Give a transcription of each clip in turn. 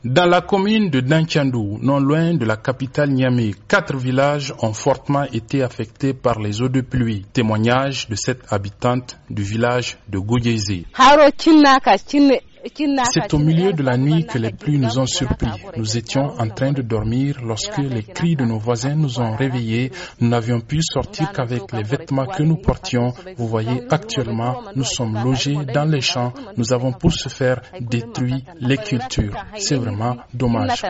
Dans la commune de Dankiandou, non loin de la capitale Niamey, 4 villages ont fortement été affectés par les eaux de pluie. Témoignage de cette habitante du village de Goudjézé. C'est au milieu de la nuit que les pluies nous ont surpris. Nous étions en train de dormir lorsque les cris de nos voisins nous ont réveillés. Nous n'avions pu sortir qu'avec les vêtements que nous portions. Vous voyez, actuellement, nous sommes logés dans les champs. Nous avons pour ce faire détruit les cultures. C'est vraiment dommage.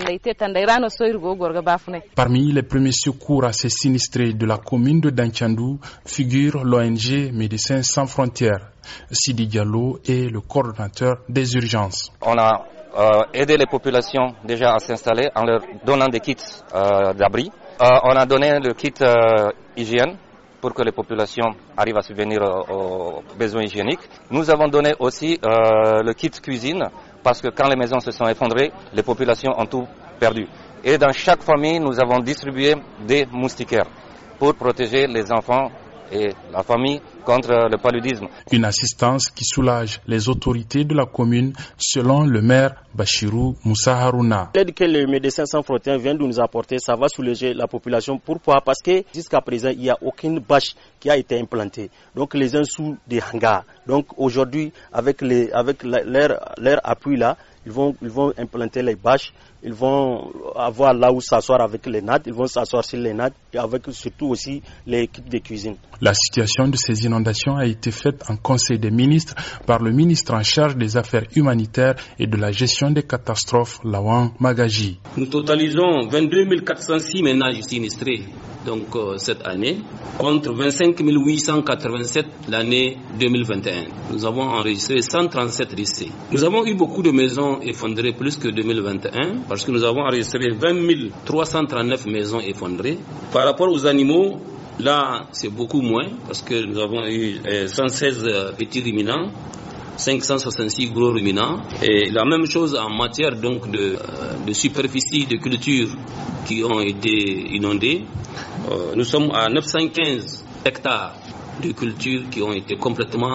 Parmi les premiers secours à ces sinistrés de la commune de Dankiandou figure l'ONG Médecins Sans Frontières. Sidi Diallo est le coordonnateur des urgences. On a aidé les populations déjà à s'installer en leur donnant des kits d'abri. On a donné le kit hygiène pour que les populations arrivent à subvenir aux besoins hygiéniques. Nous avons donné aussi le kit cuisine parce que quand les maisons se sont effondrées, les populations ont tout perdu. Et dans chaque famille, nous avons distribué des moustiquaires pour protéger les enfants et la famille contre le paludisme. Une assistance qui soulage les autorités de la commune, selon le maire Bachirou Moussa Harouna. L'aide que les Médecins Sans Frontières viennent de nous apporter, ça va soulager la population. Pourquoi? Parce que jusqu'à présent, il n'y a aucune bâche qui a été implantée. Donc les uns sous des hangars. Donc aujourd'hui, avec leur appui là, ils vont implanter les bâches, ils vont avoir là où s'asseoir avec les nattes, ils vont s'asseoir sur les nattes et avec surtout aussi les kits de cuisine. La situation de ces inondations a été faite en Conseil des ministres par le ministre en charge des affaires humanitaires et de la gestion des catastrophes, Lawan Magaji. Nous totalisons 22 406 ménages sinistrés donc cette année, contre 25 887 l'année 2021. Nous avons enregistré 137 décès. Nous avons eu beaucoup de maisons effondrées plus que 2021 parce que nous avons enregistré 20 339 maisons effondrées. Par rapport aux animaux, là c'est beaucoup moins parce que nous avons eu 116 petits ruminants, 566 gros ruminants, et la même chose en matière donc de superficie de culture qui ont été inondées. Nous sommes à 915 hectares de cultures qui ont été complètement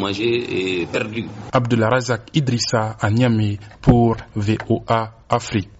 endommagées et perdues. Abdullah Razak Idrissa à Niamey pour VOA Afrique.